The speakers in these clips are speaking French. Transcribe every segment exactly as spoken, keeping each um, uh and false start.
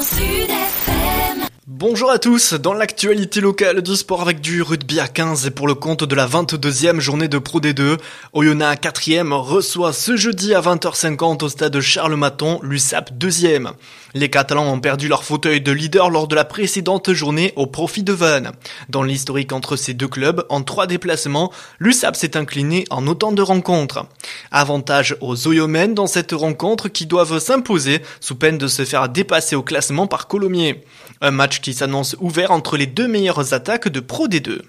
Sud F M. Bonjour à tous, dans l'actualité locale du sport avec du rugby à quinze et pour le compte de la vingt-deuxième journée de Pro D deux, Oyonnax quatrième reçoit ce jeudi à vingt heures cinquante au stade Charles-Maton l'U S A P deuxième. Les Catalans ont perdu leur fauteuil de leader lors de la précédente journée au profit de Vannes. Dans l'historique entre ces deux clubs, en trois déplacements, l'U S A P s'est incliné en autant de rencontres. Avantage aux Oyomènes dans cette rencontre qui doivent s'imposer sous peine de se faire dépasser au classement par Colomiers. Un match qui s'annonce ouvert entre les deux meilleures attaques de Pro D deux.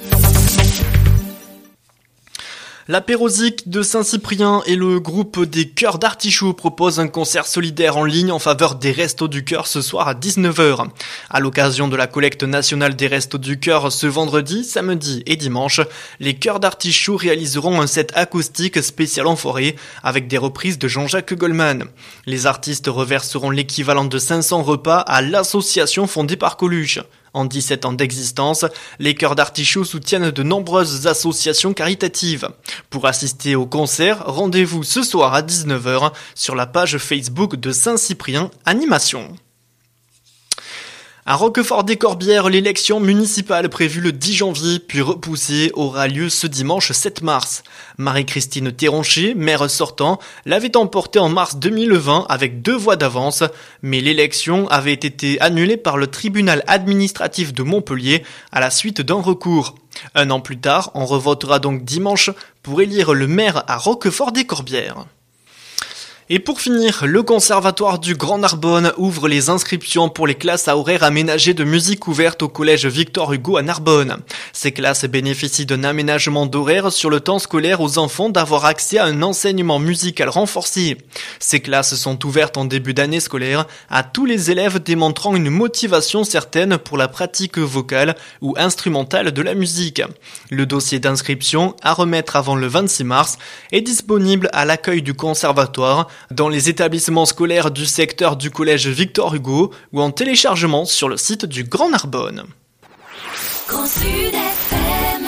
La Pérosique de Saint-Cyprien et le groupe des Cœurs d'Artichaut proposent un concert solidaire en ligne en faveur des Restos du Cœur ce soir à dix-neuf heures. À l'occasion de la collecte nationale des Restos du Cœur ce vendredi, samedi et dimanche, les Cœurs d'Artichaut réaliseront un set acoustique spécial en forêt avec des reprises de Jean-Jacques Goldman. Les artistes reverseront l'équivalent de cinq cents repas à l'association fondée par Coluche. En dix-sept ans d'existence, les Cœurs d'Artichaut soutiennent de nombreuses associations caritatives. Pour assister au concert, rendez-vous ce soir à dix-neuf heures sur la page Facebook de Saint-Cyprien Animation. À Roquefort-des-Corbières, l'élection municipale prévue le dix janvier puis repoussée aura lieu ce dimanche sept mars. Marie-Christine Théroncher, maire sortant, l'avait emportée en mars deux mille vingt avec deux voix d'avance, mais l'élection avait été annulée par le tribunal administratif de Montpellier à la suite d'un recours. Un an plus tard, on revotera donc dimanche pour élire le maire à Roquefort-des-Corbières. Et pour finir, le Conservatoire du Grand Narbonne ouvre les inscriptions pour les classes à horaires aménagés de musique ouvertes au collège Victor Hugo à Narbonne. Ces classes bénéficient d'un aménagement d'horaire sur le temps scolaire aux enfants d'avoir accès à un enseignement musical renforcé. Ces classes sont ouvertes en début d'année scolaire à tous les élèves démontrant une motivation certaine pour la pratique vocale ou instrumentale de la musique. Le dossier d'inscription, à remettre avant le vingt-six mars, est disponible à l'accueil du conservatoire, dans les établissements scolaires du secteur du collège Victor Hugo ou en téléchargement sur le site du Grand Narbonne. Grand Sud F M.